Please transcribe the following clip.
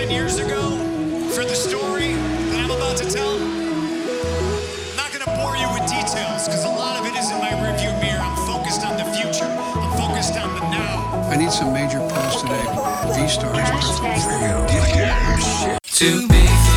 10 years ago for the story that I'm about to tell. I'm not going to bore you with details because a lot of it is in my rearview mirror. I'm focused on the future. I'm focused on the now. I need some major posts today. V-Star is perfect for you. To be